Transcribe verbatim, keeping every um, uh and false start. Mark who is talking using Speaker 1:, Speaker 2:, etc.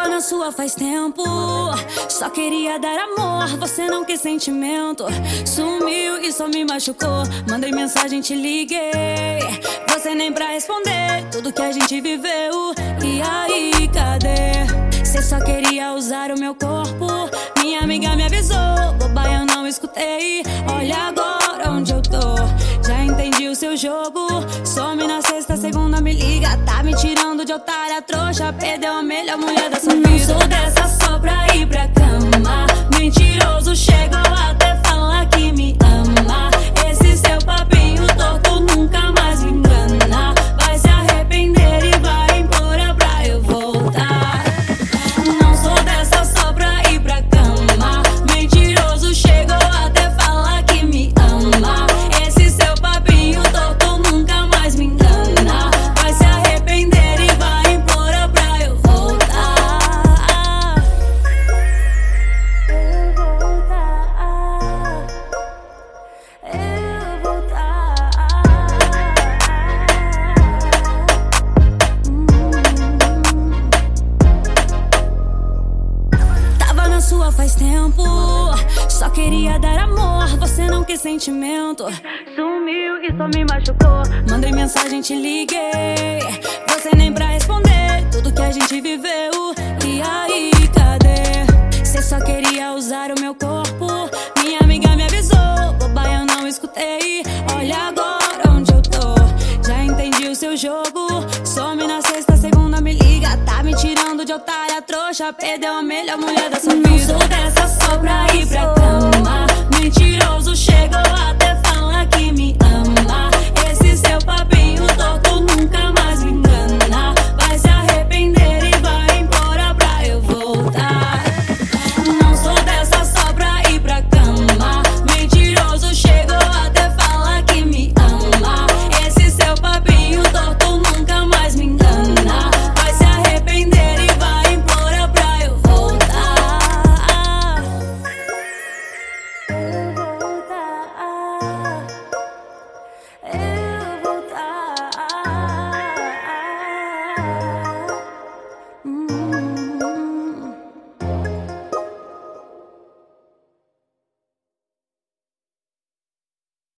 Speaker 1: Tava na sua faz tempo, só queria dar amor, você não quis sentimento. Sumiu e só me machucou. Mandei mensagem, te liguei, você nem pra responder tudo que a gente viveu. E aí, cadê? Cê só queria usar o meu corpo. Minha amiga me avisou, boba, eu não escutei. Olha agora onde eu tô, já entendi o seu jogo. Some na sexta, segunda me liga, tá me tirando de otária trouxa. Perdeu a melhor mulher da sua vida. Não sou dessa só pra ir pra cama. Mentiroso, chegou até falar que me ama. Esse seu papinho torto nunca mais me engana. Vai se arrepender e vai implorar pra eu voltar. Não sou dessa só pra ir pra cama. Mentiroso, chegou até falar que me ama. Esse seu papinho torto nunca mais me engana. Vai se arrepender e vai implorar pra eu voltar. Eu voltar. Eu voltar. hum. Tava na sua faz tempo, só queria dar amor, você não quis sentimento. Sumiu e só me machucou. Mandei mensagem, te liguei, você nem pra responder tudo que a gente viveu. E aí, cadê? Cê só queria usar o meu corpo. Minha amiga me avisou, boba, eu não escutei. Olha agora onde eu tô, já entendi o seu jogo. Some na sexta, segunda me liga, tá me tirando de otária trouxa. Perdeu a melhor mulher da sua vida. Não sou dessa só pra ir pra cama.